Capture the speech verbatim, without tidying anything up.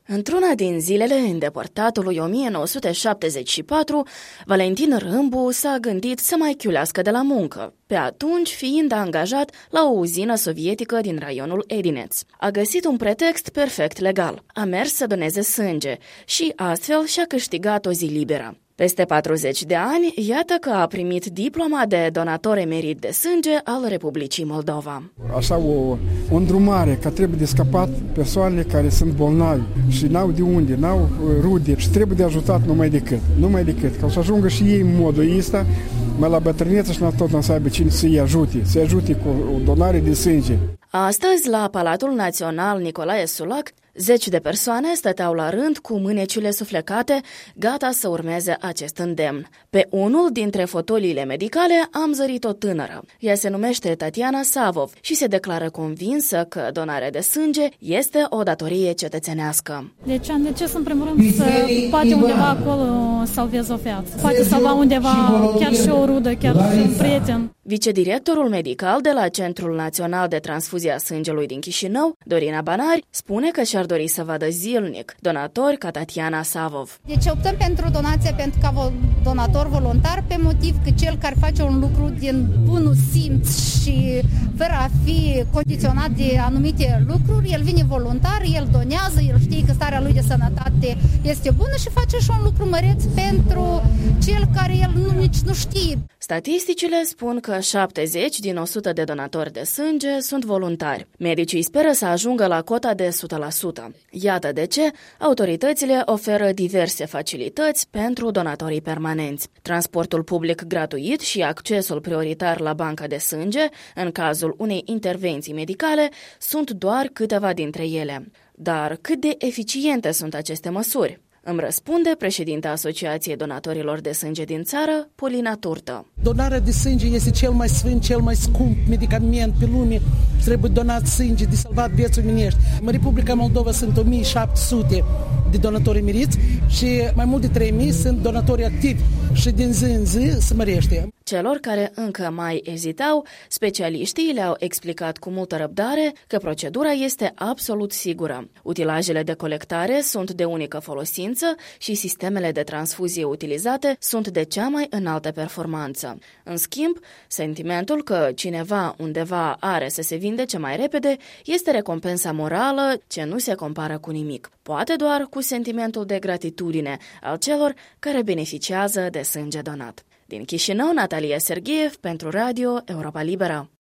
Într-una din zilele îndepărtatului o mie nouă sute șaptezeci și patru, Valentin Râmbu s-a gândit să mai chiulească de la muncă, pe atunci fiind angajat la o uzină sovietică din raionul Edineț. A găsit un pretext perfect legal. A mers să doneze sânge și astfel și-a câștigat o zi liberă. Peste patruzeci de ani, iată că a primit diploma de donator emerit de sânge al Republicii Moldova. Așa o, o îndrumare că trebuie de scăpat persoanele care sunt bolnavi și n-au de unde, n-au rude și trebuie de ajutat numai decât, numai decât, ca să ajungă și ei în modul ăsta, mai la bătrâneță și la tot n-o să aibă cine să-i ajute, să-i ajute cu o donare de sânge. Astăzi, la Palatul Național Nicolae Sulac, zeci de persoane stăteau la rând cu mânecile suflecate, gata să urmeze acest îndemn. Pe unul dintre fotoliile medicale am zărit o tânără. Ea se numește Tatiana Savov și se declară convinsă că donarea de sânge este o datorie cetățenească. Deci am decis în primul rând să poate undeva acolo salvez o viață. Poate salva undeva chiar și o rudă, chiar și un prieten. Vicedirectorul medical de la Centrul Național de Transfuzie a Sângelui din Chișinău, Dorina Banari, spune că și-ar dori să vadă zilnic donatori ca Tatiana Savov. Deci optăm pentru donație pentru ca donator voluntar pe motiv că cel care face un lucru din bunul simț și fără a fi condiționat de anumite lucruri, el vine voluntar, el donează, el știe că starea lui de sănătate este bună și face și un lucru măreț pentru cel care el nu, nici nu știe. Statisticile spun că șaptezeci din o sută de donatori de sânge sunt voluntari. Medicii speră să ajungă la cota de o sută la sută. Iată de ce autoritățile oferă diverse facilități pentru donatorii permanenți. Transportul public gratuit și accesul prioritar la banca de sânge, în cazul unei intervenții medicale, sunt doar câteva dintre ele. Dar cât de eficiente sunt aceste măsuri? Îmi răspunde președinta Asociației Donatorilor de Sânge din țară, Polina Turtă. Donarea de sânge este cel mai sfânt, cel mai scump medicament pe lume. Trebuie donat sânge de salvat vieți omenești. În Republica Moldova sunt o mie șapte sute de donatori emeriți și mai mult de trei mii sunt donatori activi și din zi în zi se mărește. Celor care încă mai ezitau, specialiștii le-au explicat cu multă răbdare că procedura este absolut sigură. Utilajele de colectare sunt de unică folosință și sistemele de transfuzie utilizate sunt de cea mai înaltă performanță. În schimb, sentimentul că cineva undeva are să se vindece mai repede este recompensa morală ce nu se compară cu nimic. Poate doar cu sentimentul de gratitudine al celor care beneficiază de sânge donat. Din Chișinău, Natalia Serghiev pentru Radio Europa Liberă.